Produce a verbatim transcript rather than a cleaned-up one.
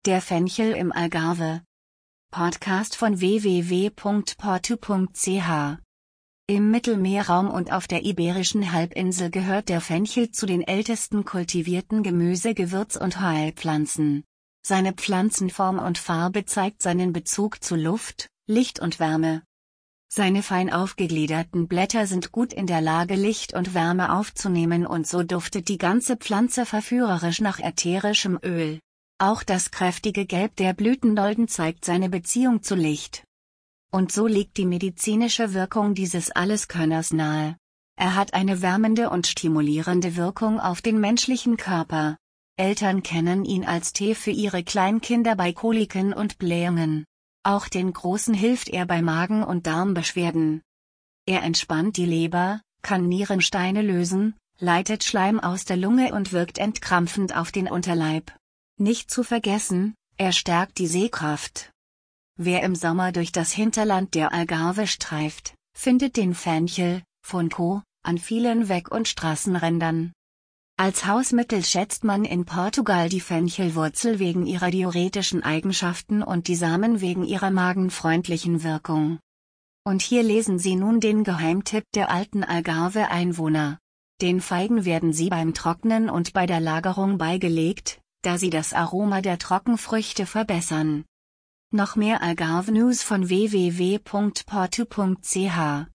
Der Fenchel im Algarve. Podcast von w w w punkt porto punkt c h. Im Mittelmeerraum und auf der Iberischen Halbinsel gehört der Fenchel zu den ältesten kultivierten Gemüse-, Gewürz- und Heilpflanzen. Seine Pflanzenform und Farbe zeigt seinen Bezug zu Luft, Licht und Wärme. Seine fein aufgegliederten Blätter sind gut in der Lage, Licht und Wärme aufzunehmen, und so duftet die ganze Pflanze verführerisch nach ätherischem Öl. Auch das kräftige Gelb der Blütendolden zeigt seine Beziehung zu Licht. Und so liegt die medizinische Wirkung dieses Alleskönners nahe. Er hat eine wärmende und stimulierende Wirkung auf den menschlichen Körper. Eltern kennen ihn als Tee für ihre Kleinkinder bei Koliken und Blähungen. Auch den Großen hilft er bei Magen- und Darmbeschwerden. Er entspannt die Leber, kann Nierensteine lösen, leitet Schleim aus der Lunge und wirkt entkrampfend auf den Unterleib. Nicht zu vergessen, er stärkt die Sehkraft. Wer im Sommer durch das Hinterland der Algarve streift, findet den Fenchel, Funko, an vielen Weg- und Straßenrändern. Als Hausmittel schätzt man in Portugal die Fenchelwurzel wegen ihrer diuretischen Eigenschaften und die Samen wegen ihrer magenfreundlichen Wirkung. Und hier lesen Sie nun den Geheimtipp der alten Algarve-Einwohner. Den Feigen werden sie beim Trocknen und bei der Lagerung beigelegt, da sie das Aroma der Trockenfrüchte verbessern. Noch mehr Algarve-News von w w w punkt porto punkt c h.